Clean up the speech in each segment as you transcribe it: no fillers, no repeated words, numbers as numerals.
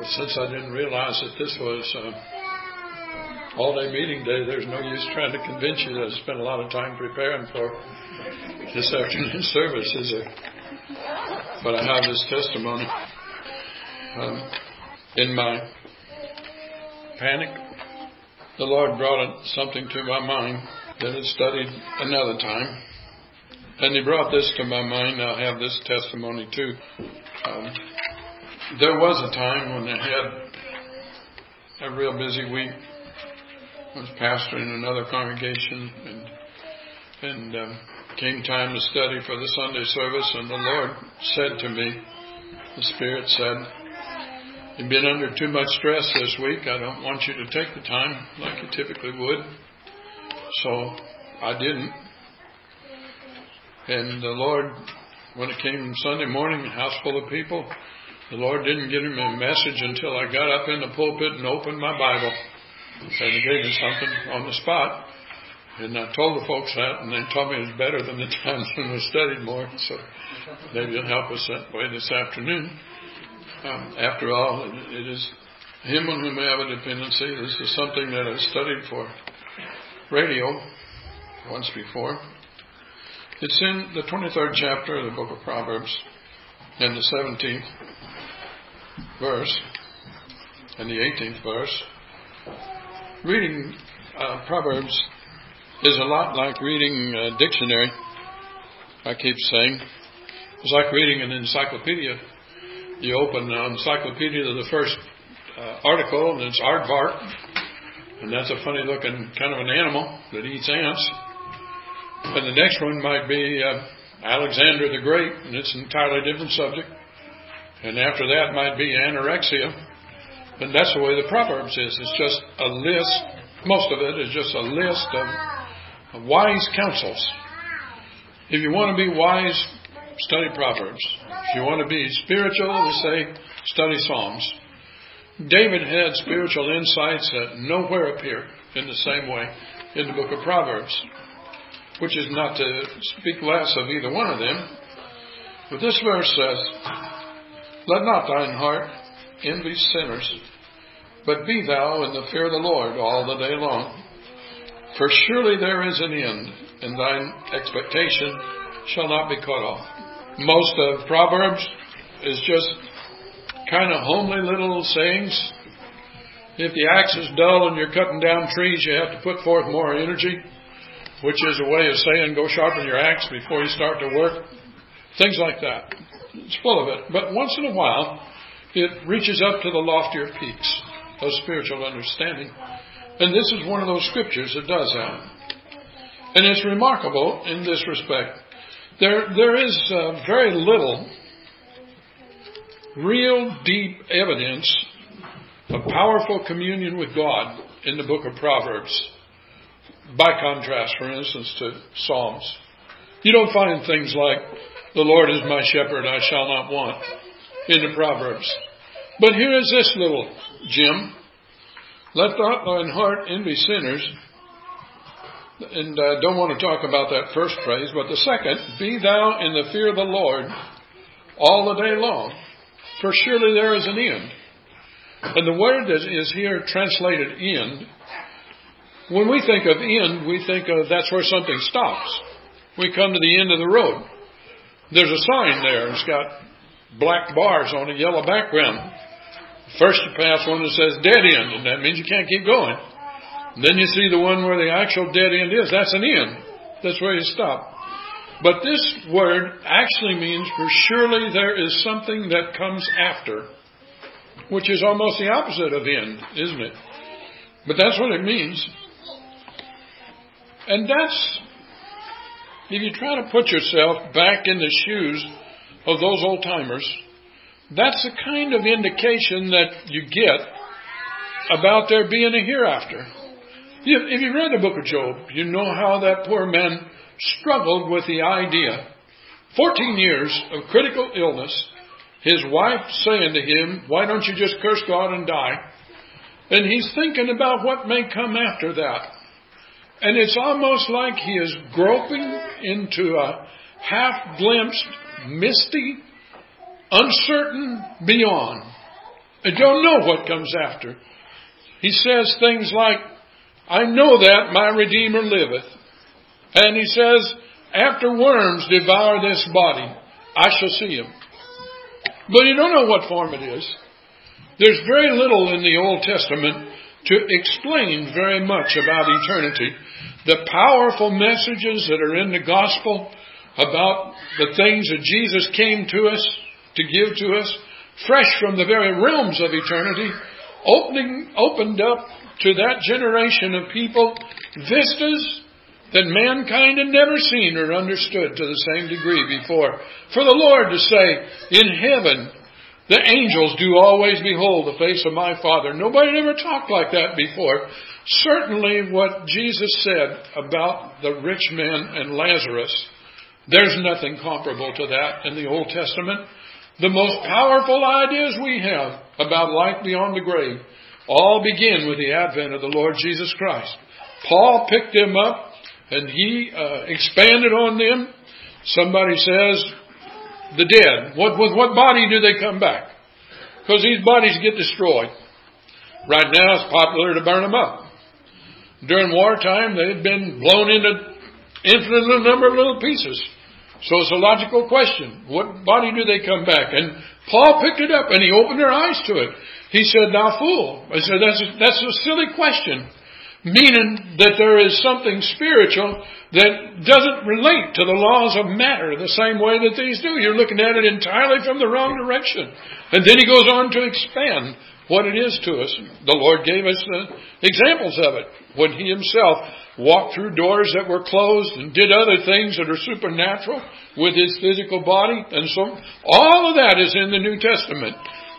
But since I didn't realize that this was all-day meeting day, there's no use trying to convince you that I spent a lot of time preparing for this afternoon service, is there? But I have this testimony. In my panic, the Lord brought something to my mind that I studied another time. And He brought this to my mind. I have this testimony too. There was a time when I had a real busy week. I was pastoring another congregation, and came time to study for the Sunday service, and the Lord said to me, the Spirit said, "You've been under too much stress this week. I don't want you to take the time like you typically would." So I didn't. And the Lord, when it came Sunday morning, a house full of people, the Lord didn't give me a message until I got up in the pulpit and opened my Bible. And He gave me something on the spot. And I told the folks that, and they told me it was better than the times when we studied more. So maybe it'll help us that way this afternoon. After all, it is Him on whom I have a dependency. This is something that I studied for radio once before. It's in the 23rd chapter of the book of Proverbs, and the 17th verse, and the 18th verse. Reading Proverbs is a lot like reading a dictionary. I keep saying it's like reading an encyclopedia. You open an encyclopedia to the first article, and it's aardvark, and that's a funny looking kind of an animal that eats ants. And the next one might be Alexander the Great, and it's an entirely different subject. And after that might be anorexia. And that's the way the Proverbs is. It's just a list. Most of it is just a list of wise counsels. If you want to be wise, study Proverbs. If you want to be spiritual, we say, study Psalms. David had spiritual insights that nowhere appear in the same way in the book of Proverbs, which is not to speak less of either one of them. But this verse says, "Let not thine heart envy sinners, but be thou in the fear of the Lord all the day long. For surely there is an end, and thine expectation shall not be cut off." Most of Proverbs is just kind of homely little sayings. If the axe is dull and you're cutting down trees, you have to put forth more energy, which is a way of saying go sharpen your axe before you start to work. Things like that. It's full of it. But once in a while, it reaches up to the loftier peaks of spiritual understanding. And this is one of those scriptures that does that. And it's remarkable in this respect. There is very little real deep evidence of powerful communion with God in the book of Proverbs. By contrast, for instance, to Psalms. You don't find things like, "The Lord is my shepherd, I shall not want," in the Proverbs. But here is this little gem. "Let not thine heart envy sinners." And I don't want to talk about that first phrase, but the second, "Be thou in the fear of the Lord all the day long, for surely there is an end." And the word that is here translated end, when we think of end, we think of that's where something stops. We come to the end of the road. There's a sign there. It's got black bars on a yellow background. First you pass one that says dead end, and that means you can't keep going. And then you see the one where the actual dead end is. That's an end. That's where you stop. But this word actually means for surely there is something that comes after, which is almost the opposite of end, isn't it? But that's what it means. And that's, if you try to put yourself back in the shoes of those old timers, that's the kind of indication that you get about there being a hereafter. If you read the book of Job, you know how that poor man struggled with the idea. 14 years of critical illness, his wife saying to him, "Why don't you just curse God and die?" And he's thinking about what may come after that. And it's almost like he is groping into a half-glimpsed, misty, uncertain beyond. I don't know what comes after. He says things like, I know that my Redeemer liveth. And he says, after worms devour this body, I shall see him. But you don't know what form it is. There's very little in the Old Testament to explain very much about eternity. The powerful messages that are in the gospel about the things that Jesus came to us to give to us, fresh from the very realms of eternity, opened up to that generation of people vistas that mankind had never seen or understood to the same degree before. For the Lord to say, in heaven, the angels do always behold the face of my Father. Nobody had ever talked like that before. Certainly what Jesus said about the rich man and Lazarus, there's nothing comparable to that in the Old Testament. The most powerful ideas we have about life beyond the grave all begin with the advent of the Lord Jesus Christ. Paul picked them up and he expanded on them. Somebody says, the dead. With what body do they come back? Because these bodies get destroyed. Right now it's popular to burn them up. During wartime they had been blown into infinite number of little pieces. So it's a logical question. What body do they come back? And Paul picked it up and he opened their eyes to it. He said, thou fool. I said, that's a silly question. Meaning that there is something spiritual that doesn't relate to the laws of matter the same way that these do. You're looking at it entirely from the wrong direction. And then he goes on to expand what it is to us. The Lord gave us the examples of it when he himself walked through doors that were closed and did other things that are supernatural with his physical body. And so all of that is in the New Testament.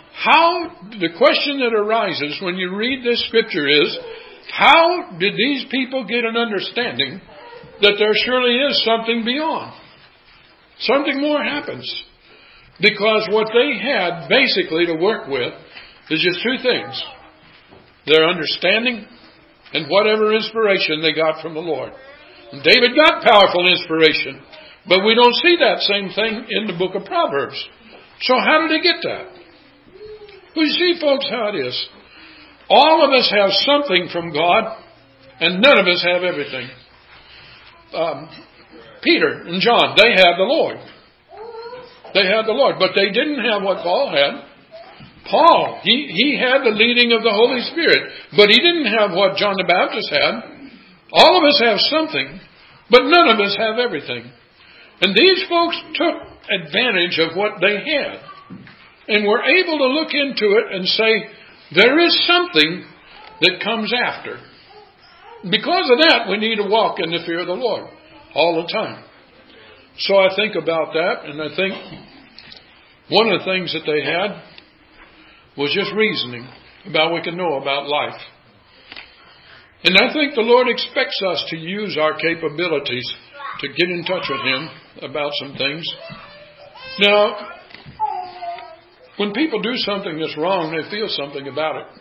The question that arises when you read this scripture is, how did these people get an understanding that there surely is something beyond? Something more happens. Because what they had basically to work with is just two things. Their understanding and whatever inspiration they got from the Lord. And David got powerful inspiration, but we don't see that same thing in the book of Proverbs. So how did they get that? Well, you see, folks, how it is. All of us have something from God, and none of us have everything. Peter and John, they had the Lord. They had the Lord, but they didn't have what Paul had. Paul, he had the leading of the Holy Spirit, but he didn't have what John the Baptist had. All of us have something, but none of us have everything. And these folks took advantage of what they had and were able to look into it and say, there is something that comes after. Because of that, we need to walk in the fear of the Lord all the time. So I think about that, and I think one of the things that they had was just reasoning about what we can know about life. And I think the Lord expects us to use our capabilities to get in touch with Him about some things. Now, when people do something that's wrong, they feel something about it.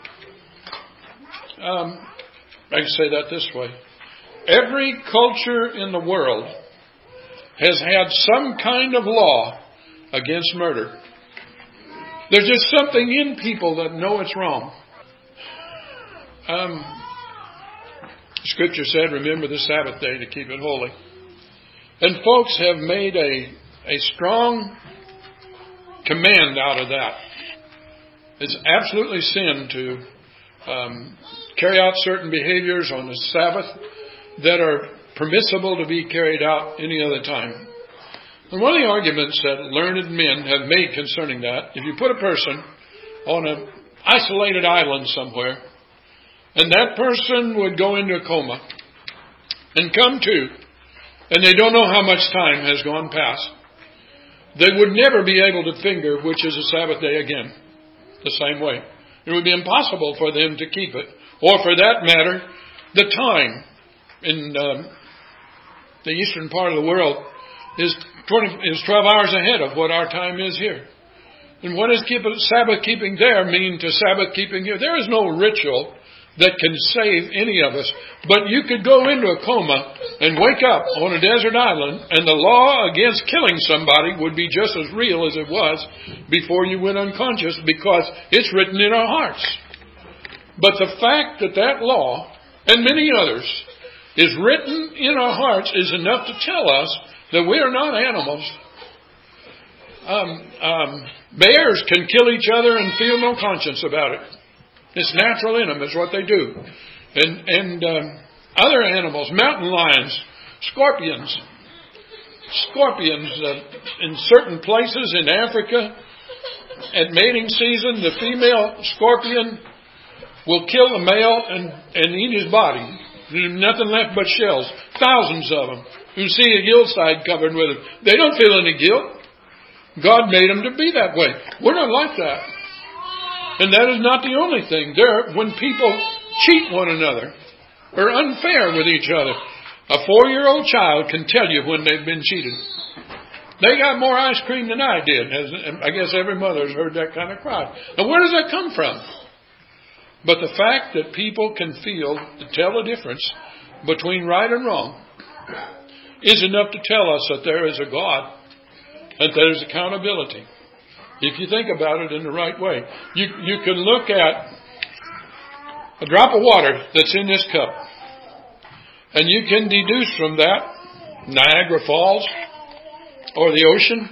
I can say that this way. Every culture in the world has had some kind of law against murder. There's just something in people that know it's wrong. Scripture said, remember the Sabbath day to keep it holy. And folks have made a strong command out of that. It's absolutely sin to carry out certain behaviors on the Sabbath that are permissible to be carried out any other time. And one of the arguments that learned men have made concerning that, if you put a person on an isolated island somewhere, and that person would go into a coma and come to, and they don't know how much time has gone past, they would never be able to finger which is a Sabbath day again, the same way. It would be impossible for them to keep it. Or for that matter, the time in the eastern part of the world is 12 hours ahead of what our time is here. And what does Sabbath keeping there mean to Sabbath keeping here? There is no ritual that can save any of us. But you could go into a coma and wake up on a desert island, and the law against killing somebody would be just as real as it was before you went unconscious, because it's written in our hearts. But the fact that that law, and many others, is written in our hearts is enough to tell us that we are not animals. Bears can kill each other and feel no conscience about it. It's natural in them, is what they do. And other animals, mountain lions, scorpions in certain places in Africa, at mating season, the female scorpion will kill the male and eat his body. There's nothing left but shells. Thousands of them. You see a hillside covered with them. They don't feel any guilt. God made them to be that way. We're not like that. And that is not the only thing. When people cheat one another or unfair with each other, a 4-year-old child can tell you when they've been cheated. They got more ice cream than I did. I guess every mother has heard that kind of cry. Now, where does that come from? But the fact that people can tell the difference between right and wrong is enough to tell us that there is a God, that there is accountability. If you think about it in the right way, you can look at a drop of water that's in this cup, and you can deduce from that Niagara Falls or the ocean.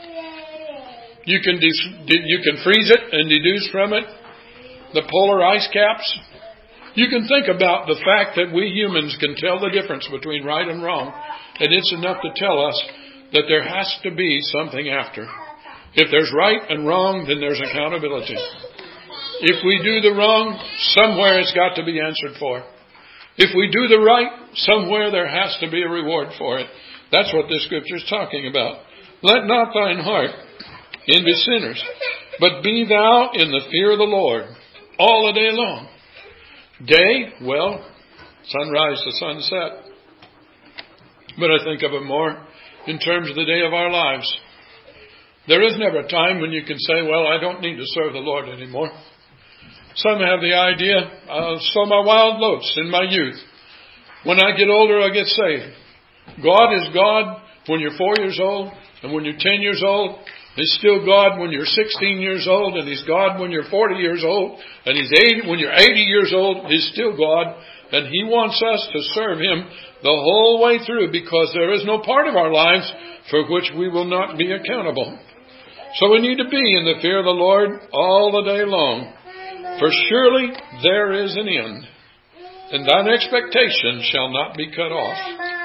You can freeze it and deduce from it the polar ice caps. You can think about the fact that we humans can tell the difference between right and wrong, and it's enough to tell us that there has to be something after. If there's right and wrong, then there's accountability. If we do the wrong, somewhere it's got to be answered for. If we do the right, somewhere there has to be a reward for it. That's what this scripture is talking about. Let not thine heart envy sinners, but be thou in the fear of the Lord all the day long. Day, well, sunrise to sunset. But I think of it more in terms of the day of our lives. There is never a time when you can say, well, I don't need to serve the Lord anymore. Some have the idea, I'll sow my wild oats in my youth. When I get older, I'll get saved. God is God when you're 4 years old, and when you're 10 years old. He's still God when you're 16 years old, and He's God when you're 40 years old, and He's 80 when you're 80 years old. He's still God, and He wants us to serve Him the whole way through, because there is no part of our lives for which we will not be accountable. So we need to be in the fear of the Lord all the day long. For surely there is an end, and thine expectation shall not be cut off.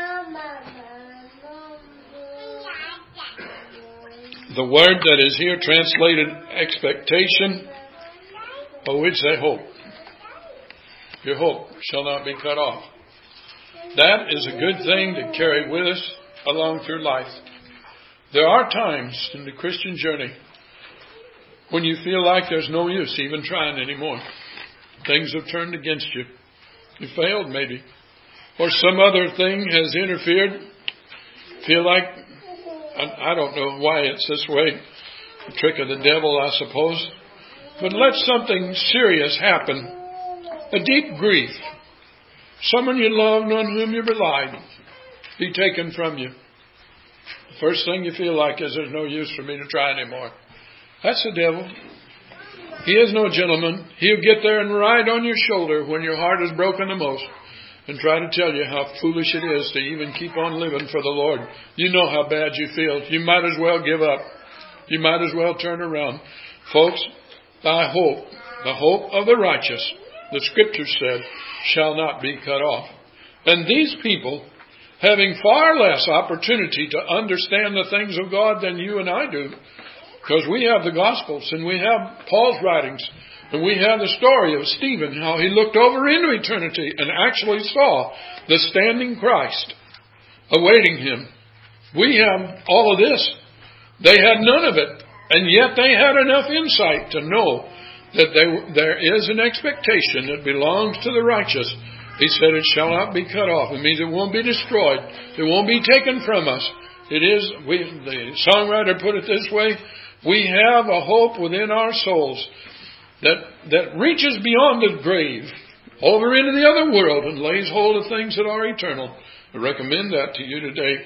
The word that is here translated expectation, we'd say hope. Your hope shall not be cut off. That is a good thing to carry with us along through life. There are times in the Christian journey when you feel like there's no use even trying anymore. Things have turned against you. You failed maybe. Or some other thing has interfered. Feel like, I don't know why it's this way. The trick of the devil, I suppose. But let something serious happen. A deep grief. Someone you loved, on whom you relied, be taken from you. The first thing you feel like is there's no use for me to try anymore. That's the devil. He is no gentleman. He'll get there and ride on your shoulder when your heart is broken the most and try to tell you how foolish it is to even keep on living for the Lord. You know how bad you feel. You might as well give up. You might as well turn around. Folks, thy hope, the hope of the righteous, the Scripture said, shall not be cut off. And these people, having far less opportunity to understand the things of God than you and I do, because we have the Gospels and we have Paul's writings and we have the story of Stephen, how he looked over into eternity and actually saw the standing Christ awaiting him. We have all of this. They had none of it, and yet they had enough insight to know that there is an expectation that belongs to the righteous. He said it shall not be cut off. It means it won't be destroyed. It won't be taken from us. It is, the songwriter put it this way, we have a hope within our souls that reaches beyond the grave. over into the other world and lays hold of things that are eternal. I recommend that to you today.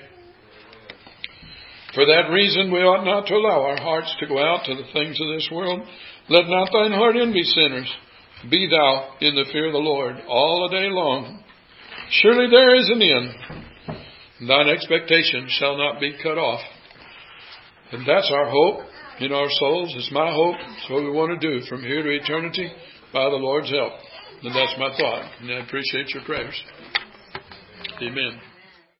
For that reason, we ought not to allow our hearts to go out to the things of this world. Let not thine heart envy sinners. Be thou in the fear of the Lord all the day long. Surely there is an end. Thine expectation shall not be cut off. And that's our hope in our souls. It's my hope. It's what we want to do from here to eternity by the Lord's help. And that's my thought. And I appreciate your prayers. Amen.